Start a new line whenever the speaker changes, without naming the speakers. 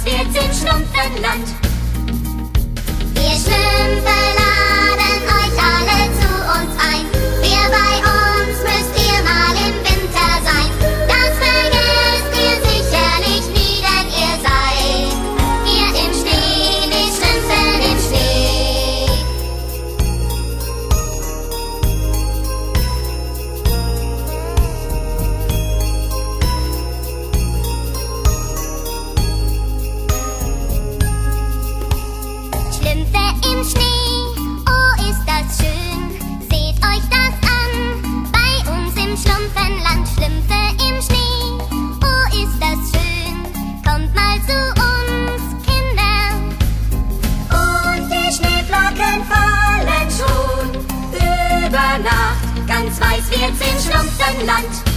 weiß wird's im Schlumpfenland. Wir Schlümpfe laden euch alle zu uns ein. Wir bei uns müsst ihr mal im Winter sein. Das vergesst ihr sicherlich nie, denn ihr seid hier im Schnee, die Schlümpfen im Schnee. Schlümpfe im Schnee, oh ist das schön. Seht euch das an, bei uns im Schlumpfenland. Schlümpfe im Schnee, oh ist das schön. Kommt mal zu uns, Kinder.
Und die Schneeflocken fallen schon über Nacht. Ganz weiß wird's im Schlumpfenland.